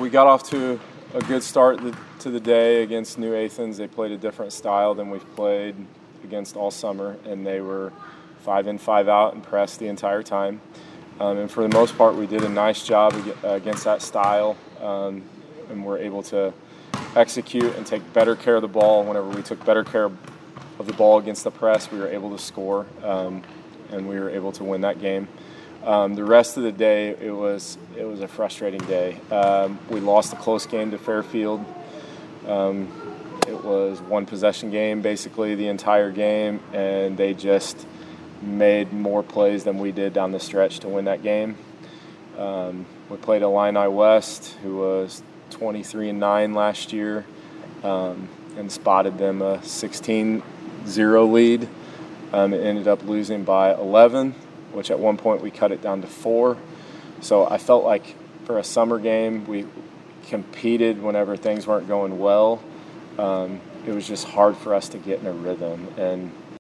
we got off to a good start to the day against New Athens. They played a different style than we've played against all summer, and they were 5 in, 5 out and pressed the entire time. And for the most part, we did a nice job against that style, and were able to execute and take better care of the ball. Whenever we took better care of the ball against the press, we were able to score, and we were able to win that game. The rest of the day, it was a frustrating day. We lost a close game to Fairfield. It was one possession game basically the entire game, and they just made more plays than we did down the stretch to win that game. We played Illini West, who was 23-9 last year, and spotted them a 16-0 lead. It ended up losing by 11, which at one point we cut it down to 4. So I felt like for a summer game, we competed whenever things weren't going well. It was just hard for us to get in a rhythm. And